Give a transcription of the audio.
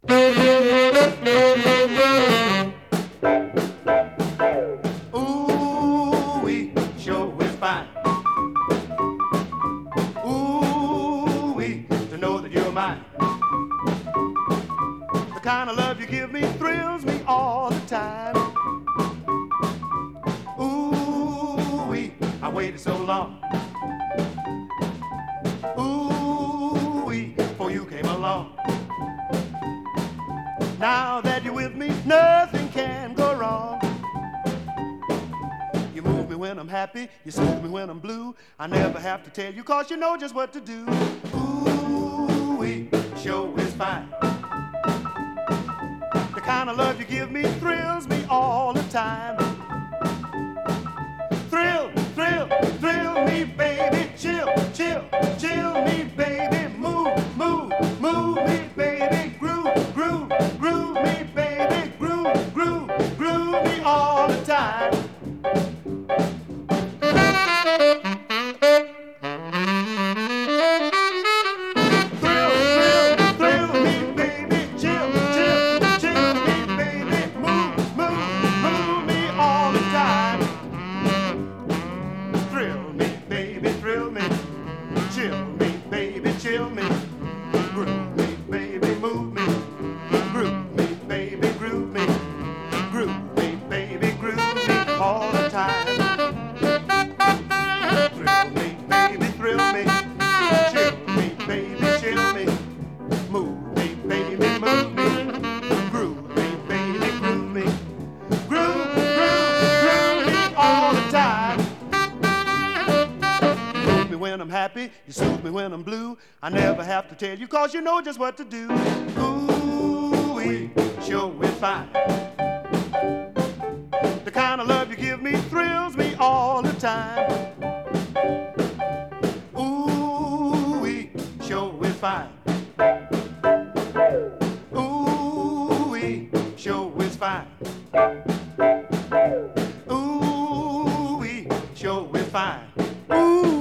Ooh, we sure is fine. Ooh, we to know that you're mine. The kind of love you give me thrills me all the time. Ooh, we I waited so long. Ooh, we before you came along. Now that you're with me, nothing can go wrong. You move me when I'm happy, you soothe me when I'm blue. I never have to tell you, cause you know just what to do. Ooh, we sure is fine. The kind of love you give me thrills me all the time. Thrill, thrill, thrill me, baby. Chill, chill, chill me, baby. Move, move, move me, baby. Groove, groove, groove me, baby. Groove, groove, groove me all the time. Thrill, thrill, thrill me, baby. Chill, chill, chill me, baby. Move, move, move me all the time. Thrill me, baby, thrill me. Chill me, baby, chill me. Groove me, baby, move me. Groove me, baby, groove me. Groove me, baby, groove me all the time. Thrill me, baby, thrill me. Chill me, baby, chill me. Move me, baby, move me. Groove me, baby, groove me. Groove, groove, groove me all the time. Move me when I'm happy, you soothe me when I'm blue. I never have to tell you, cause you know just what to do. Ooh, we sure is fine. The kind of love you give me thrills me all the time. Ooh, we sure is fine. Ooh, we sure is fine. Ooh, we sure is fine. Ooh.